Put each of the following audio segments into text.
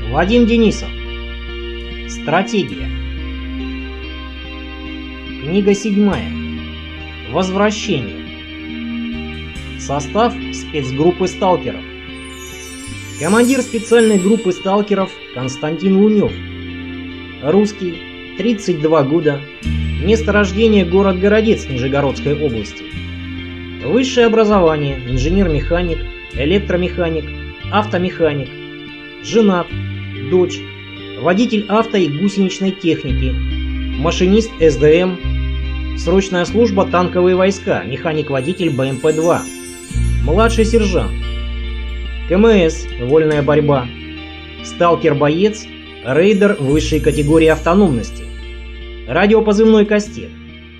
Вадим Денисов. Стратегия. Книга 7. Возвращение. Состав спецгруппы сталкеров. Командир специальной группы сталкеров Константин Лунев. Русский, 32 года. Место рождения город Городец Нижегородской области. Высшее образование: инженер-механик, электромеханик, автомеханик. Женат, дочь, водитель авто и гусеничной техники, машинист СДМ, срочная служба танковые войска, механик-водитель БМП-2, младший сержант, КМС, вольная борьба, сталкер-боец, рейдер высшей категории автономности, радиопозывной Кастет.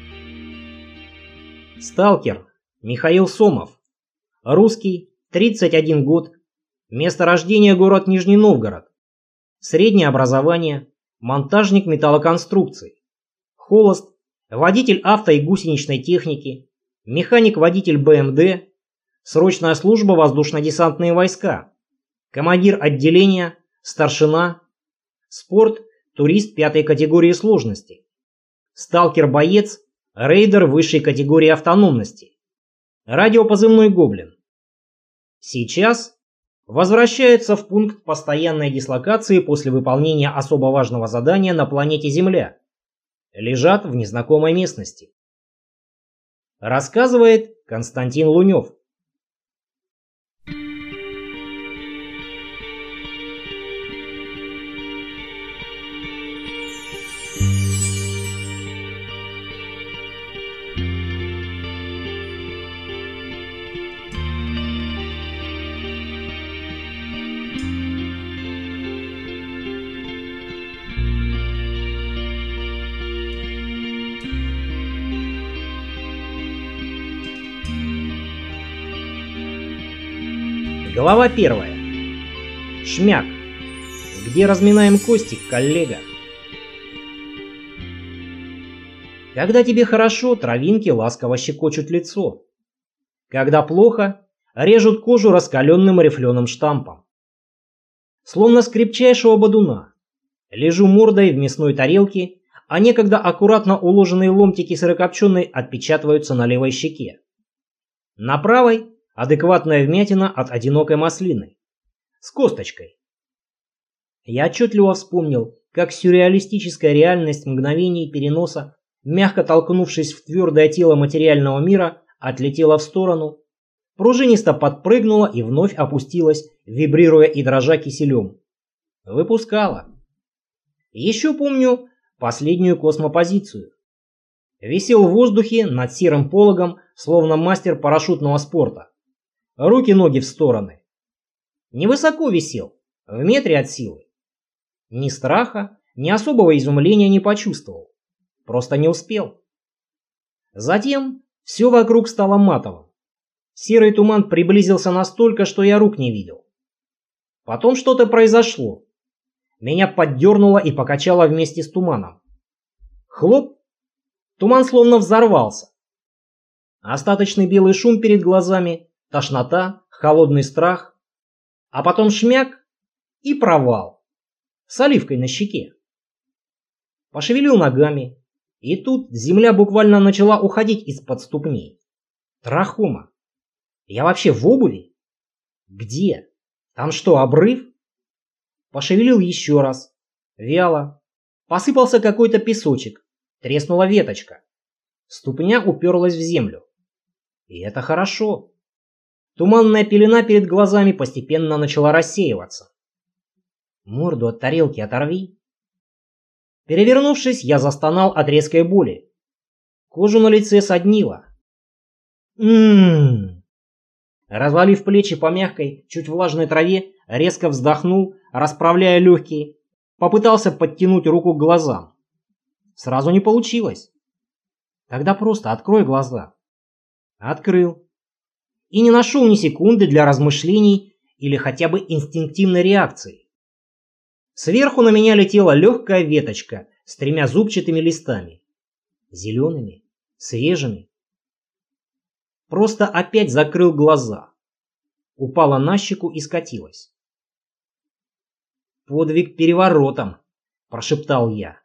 Сталкер Михаил Сомов. Русский, 31 год. Место рождения город Нижний Новгород. Среднее образование, монтажник металлоконструкций. Холост, водитель авто и гусеничной техники, механик-водитель БМД, срочная служба воздушно-десантные войска, командир отделения, старшина, спорт, турист 5 категории сложности, сталкер-боец, рейдер высшей категории автономности, радиопозывной Гоблин. Сейчас возвращается в пункт постоянной дислокации после выполнения особо важного задания на планете Земля. Лежат в незнакомой местности. Рассказывает Константин Лунев. Глава 1. Шмяк. Где разминаем кости, коллега? Когда тебе хорошо, травинки ласково щекочут лицо. Когда плохо, режут кожу раскаленным рифленым штампом. Словно с крепчайшего бодуна. Лежу мордой в мясной тарелке, а некогда аккуратно уложенные ломтики сырокопченой отпечатываются на левой щеке. На правой адекватная вмятина от одинокой маслины. С косточкой. Я отчетливо вспомнил, как сюрреалистическая реальность мгновений переноса, мягко толкнувшись в твердое тело материального мира, отлетела в сторону, пружинисто подпрыгнула и вновь опустилась, вибрируя и дрожа киселем. Выпускала. Еще помню последнюю космопозицию. Висел в воздухе над серым пологом, словно мастер парашютного спорта. Руки-ноги в стороны. Невысоко висел, в метре от силы. Ни страха, ни особого изумления не почувствовал. Просто не успел. Затем все вокруг стало матовым. Серый туман приблизился настолько, что я рук не видел. Потом что-то произошло. Меня поддернуло и покачало вместе с туманом. Хлоп! Туман словно взорвался. Остаточный белый шум перед глазами, тошнота, холодный страх, а потом шмяк и провал с оливкой на щеке. Пошевелил ногами, и тут земля буквально начала уходить из-под ступней. Трахома. Я вообще в обуви? Где? Там что, обрыв? Пошевелил еще раз. Вяло. Посыпался какой-то песочек. Треснула веточка. Ступня уперлась в землю. И это хорошо. Туманная пелена перед глазами постепенно начала рассеиваться. Морду от тарелки оторви. Перевернувшись, я застонал от резкой боли. Кожу на лице соднило. Развалив плечи по мягкой, чуть влажной траве, резко вздохнул, расправляя легкие. Попытался подтянуть руку к глазам. Сразу не получилось. Тогда просто открой глаза. Открыл. И не нашел ни секунды для размышлений или хотя бы инстинктивной реакции. Сверху на меня летела легкая веточка с 3 зубчатыми листами. Зелеными, свежими. Просто опять закрыл глаза. Упала на щеку и скатилась. подвиг переворотом, прошептал я.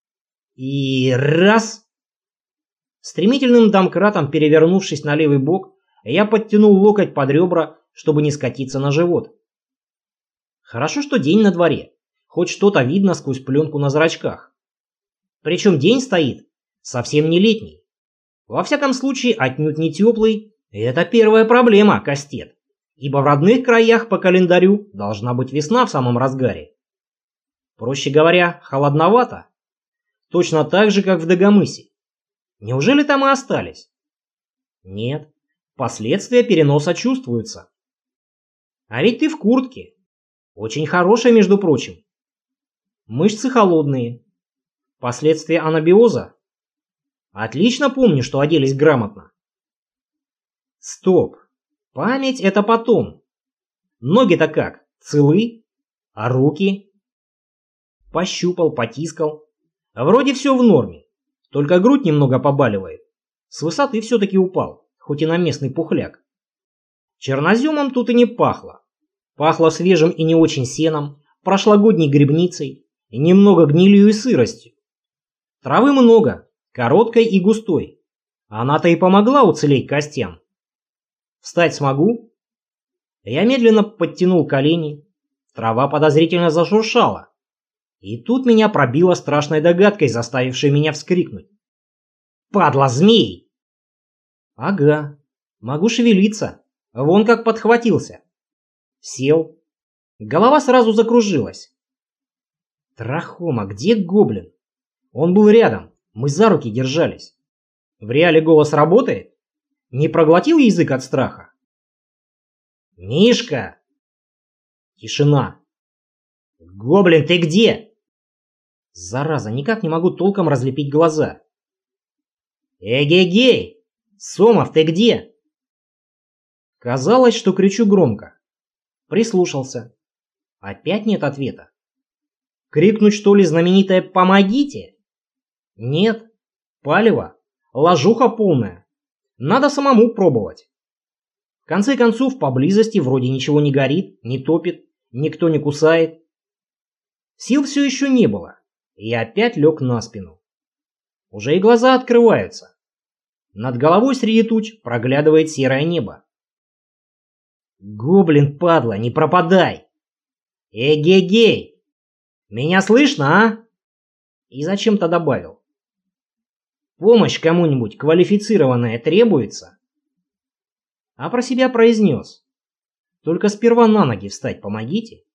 И раз! Стремительным домкратом перевернувшись на левый бок, я подтянул локоть под ребра, чтобы не скатиться на живот. Хорошо, что день на дворе, хоть что-то видно сквозь пленку на зрачках. Причем день стоит совсем не летний. Во всяком случае, отнюдь не теплый. Это первая проблема, Кастет, ибо в родных краях по календарю должна быть весна в самом разгаре. Проще говоря, холодновато. Точно так же, как в Дагомысе. Неужели там и остались? Нет, последствия переноса чувствуются. А ведь ты в куртке. Очень хорошая, между прочим. Мышцы холодные. Последствия анабиоза. Отлично помню, что оделись грамотно. Стоп. Память это потом. Ноги-то как? Целы? А руки? Пощупал, потискал. Вроде все в норме. Только грудь немного побаливает. С высоты все-таки упал, хоть и на местный пухляк. Черноземом тут и не пахло. Пахло свежим и не очень сеном, прошлогодней грибницей, и немного гнилью и сыростью. Травы много, короткой и густой. Она-то и помогла уцелеть костям. Встать смогу? Я медленно подтянул колени. Трава подозрительно зашуршала. И тут меня пробило страшной догадкой, заставившей меня вскрикнуть. «Падла, змей!» Ага, могу шевелиться. Вон как подхватился. Сел. Голова сразу закружилась. Трахома, где гоблин? Он был рядом, мы за руки держались. В реале голос работает? Не проглотил язык от страха? «Мишка!» Тишина. «Гоблин, ты где?» Зараза, никак не могу толком разлепить глаза. «Эгегей! Сомов, ты где?» Казалось, что кричу громко. Прислушался. Опять нет ответа. Крикнуть, что ли, знаменитое «помогите»? Нет. Палево. Ложуха полная. Надо самому пробовать. В конце концов, поблизости вроде ничего не горит, не топит, никто не кусает. Сил все еще не было. И опять лег на спину. Уже и глаза открываются. Над головой среди туч проглядывает серое небо. «Гоблин, падла, не пропадай!» «Эгегей! Меня слышно, а?» И зачем-то добавил. «Помощь кому-нибудь квалифицированная требуется?» А про себя произнес. «Только сперва на ноги встать помогите».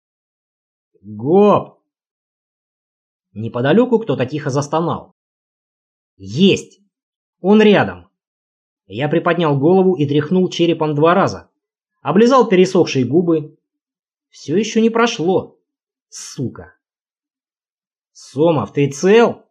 «Гоп!» Неподалеку кто-то тихо застонал. «Есть! Он рядом!» Я приподнял голову и тряхнул черепом 2 раза. Облизал пересохшие губы. Все еще не прошло. Сука! «Сомов, ты цел?»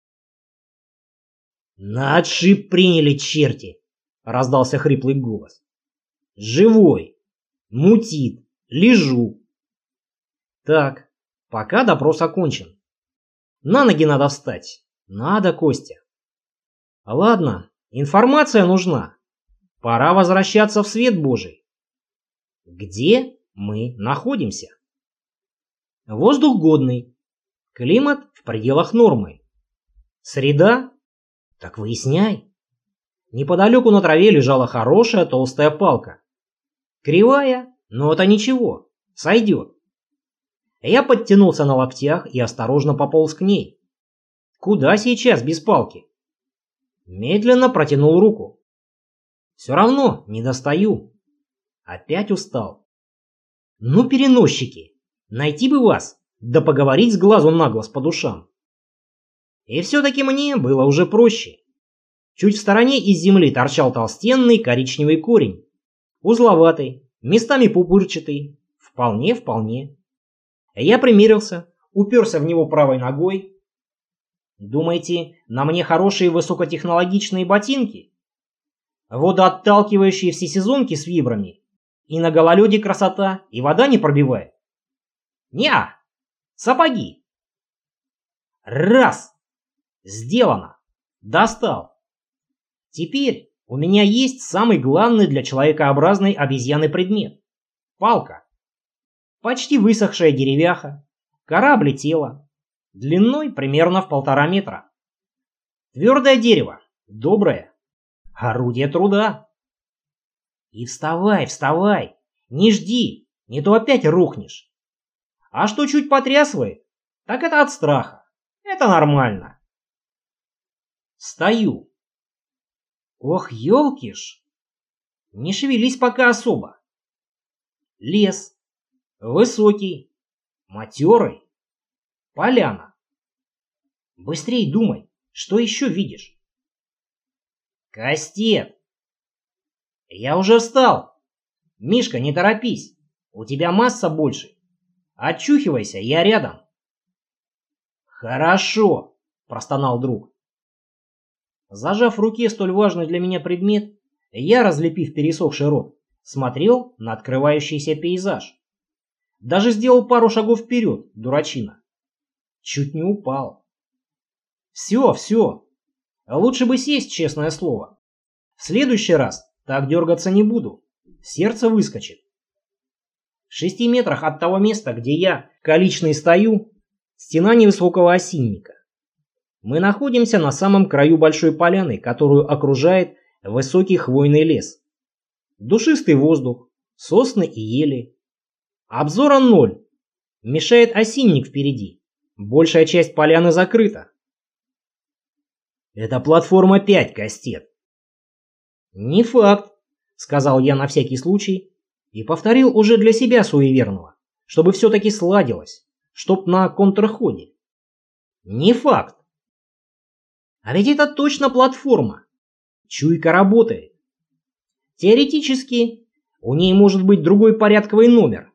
«На отшиб приняли черти!» — раздался хриплый голос. «Живой! Мутит! Лежу!» Так, пока допрос окончен. На ноги надо встать. Надо, Костя. Ладно, информация нужна. Пора возвращаться в свет Божий. Где мы находимся? Воздух годный. Климат в пределах нормы. Среда? Так выясняй. Неподалеку на траве лежала хорошая толстая палка. Кривая, но это ничего, сойдет. Я подтянулся на локтях и осторожно пополз к ней. Куда сейчас без палки? Медленно протянул руку. Все равно не достаю. Опять устал. Ну, переносчики, найти бы вас, да поговорить с глазу на глаз по душам. И все-таки мне было уже проще. Чуть в стороне из земли торчал толстенный коричневый корень. Узловатый, местами пупырчатый. Вполне. Я примерился, уперся в него правой ногой. Думаете, на мне хорошие высокотехнологичные ботинки? Водоотталкивающие всесезонки с вибрами? И на гололеде красота, и вода не пробивает? Неа! Сапоги! Раз! Сделано! Достал! Теперь у меня есть самый главный для человекообразной обезьяны предмет. Палка. Почти высохшая деревяха, Кора облетела, длиной примерно в 1,5 метра. Твердое дерево, доброе, орудие труда. И вставай, вставай, не жди, не то опять рухнешь. А что чуть потрясывает, так это от страха, это нормально. Стою. Ох, елки ж, не шевелись пока особо. Лес, высокий, матерый, поляна. Быстрей думай, что еще видишь? Кастет. Я уже встал. Мишка, не торопись, у тебя масса больше. Очухивайся, я рядом. Хорошо, простонал друг. Зажав в руке столь важный для меня предмет, я, разлепив пересохший рот, смотрел на открывающийся пейзаж. Даже сделал пару шагов вперед, дурачина. Чуть не упал. Все. Лучше бы сесть, честное слово. В следующий раз так дергаться не буду. Сердце выскочит. В 6 метрах от того места, где я, количный, стою, стена невысокого осинника. Мы находимся на самом краю большой поляны, которую окружает высокий хвойный лес. Душистый воздух, сосны и ели. Обзора 0. Мешает осинник впереди. Большая часть поляны закрыта. Это платформа 5, Кастет. Не факт, сказал я на всякий случай и повторил уже для себя суеверного, чтобы все-таки сладилось, чтоб на контрходе. Не факт. А ведь это точно платформа. Чуйка работает. Теоретически, у ней может быть другой порядковый номер.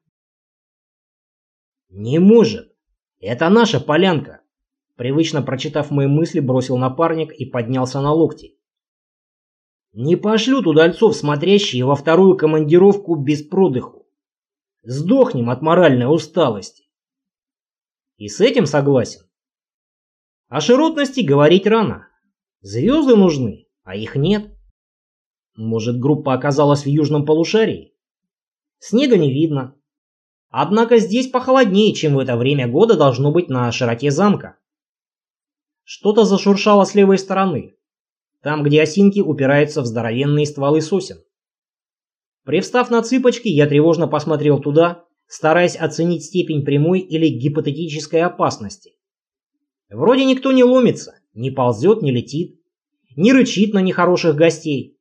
Не может. Это наша полянка. Привычно прочитав мои мысли, бросил напарник и поднялся на локти. Не пошлют удальцов, смотрящие во вторую командировку без продыху. Сдохнем от моральной усталости. И с этим согласен. О широтности говорить рано. Звезды нужны, а их нет. Может, группа оказалась в южном полушарии? Снега не видно. Однако здесь похолоднее, чем в это время года должно быть на широте замка. Что-то зашуршало с левой стороны, там, где осинки упираются в здоровенные стволы сосен. Привстав на цыпочки, я тревожно посмотрел туда, стараясь оценить степень прямой или гипотетической опасности. Вроде никто не ломится, не ползет, не летит, не рычит на нехороших гостей.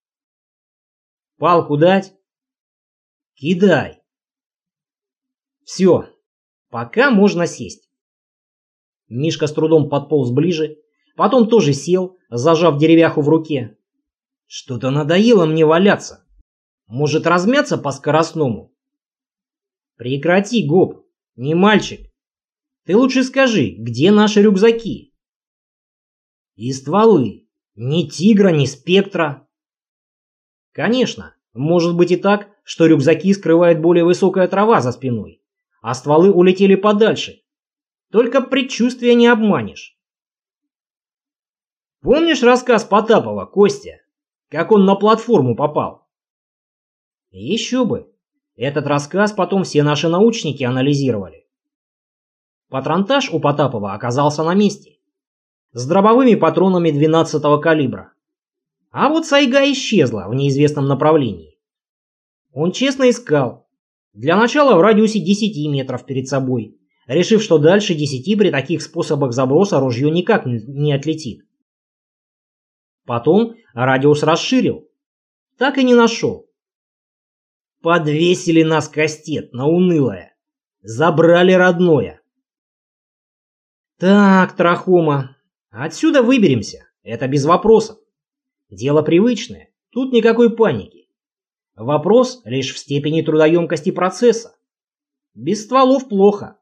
Палку дать? Кидай. Все, пока можно сесть. Мишка с трудом подполз ближе, потом тоже сел, зажав деревяху в руке. Что-то надоело мне валяться. Может, размяться по-скоростному? Прекрати, Гоб, не мальчик. Ты лучше скажи, где наши рюкзаки? И стволы. Ни тигра, ни спектра. Конечно, может быть и так, что рюкзаки скрывает более высокая трава за спиной, а стволы улетели подальше. Только предчувствия не обманешь. Помнишь рассказ Потапова, Костя? Как он на платформу попал? Еще бы. Этот рассказ потом все наши научники анализировали. Патронтаж у Потапова оказался на месте. С дробовыми патронами 12-го калибра. А вот сайга исчезла в неизвестном направлении. Он честно искал. Для начала в радиусе 10 метров перед собой, решив, что дальше 10 при таких способах заброса ружье никак не отлетит. Потом радиус расширил. Так и не нашел. Подвесили нас, Кастет, на унылое. Забрали родное. Так, Трахома, отсюда выберемся. Это без вопросов. Дело привычное. Тут никакой паники. Вопрос лишь в степени трудоемкости процесса. Без стволов плохо.